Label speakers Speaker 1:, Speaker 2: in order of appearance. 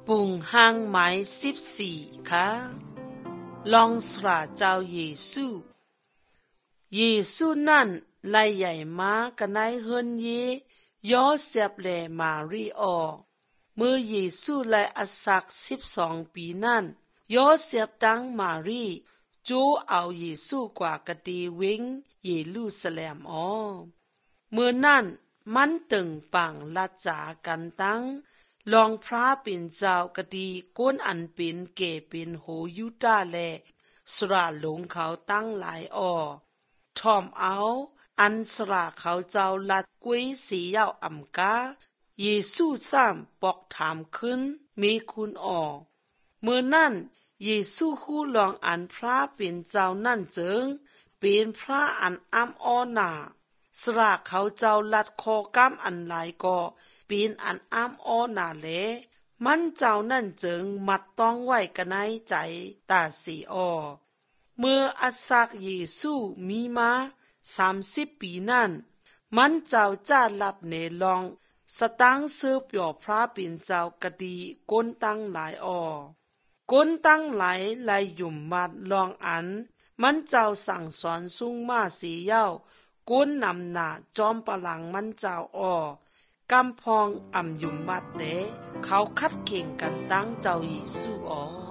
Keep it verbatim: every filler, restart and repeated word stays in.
Speaker 1: ปุ่งห้างไม้สิบสี่ค่ะลองสระเจ้าเยซูเยซูนั่นไล่ใหญ่มากันในเฮินเยยอเสียบแลมารีออเมื่อเยซูไล่อาศักสิบสองปีนั่นยอเสียบดังมารีจูเอาเยซูกว่ากะดีวิงเยรูซาเล็มออเมื่อนั่นมันตึงปังลัดจากันตั้งลองพระเป็นเจ้ากะดีก้นอันเป็นเก่เป็นโหยุดาแลสระหลงเขาตั้งหลายออทอมเอาอันสระเขาเจ้าลัดกุ้ยสียาวอ่ำกาเยซูซ้ำปอกถามขึ้นมีคุณออเมื่อนั่นเยซูฮู้ลองอันพระเป็นเจ้านั่นเจิงเป็นพระอันอ้ำอ้อนาสระเขาเจ้าลัดคอกำอันหลายก็เป็นอันอ้ำอ้อนาแลมันเจ้านั่นเจิงมัดต้องไว้กันในใจตาสีออเมื่ออาศักเยซูมีมาสามสิบปีนั่นมันเจ้าจ้าลัดเนลองสตังเสือเปียวพระเป็นเจ้ากะดีก้นตั้งหลายออก้นตั้งหลายไหลยุ่มมัดลองอันมันเจ้าสั่งสอนสุ่งมาสีเย้าก้นนำหน้าจอมปลังมันเจ้าออกำพองอ่ำยุ่มมัดเดเขาคัดเข่งกันตั้งเจ้าเยซูออ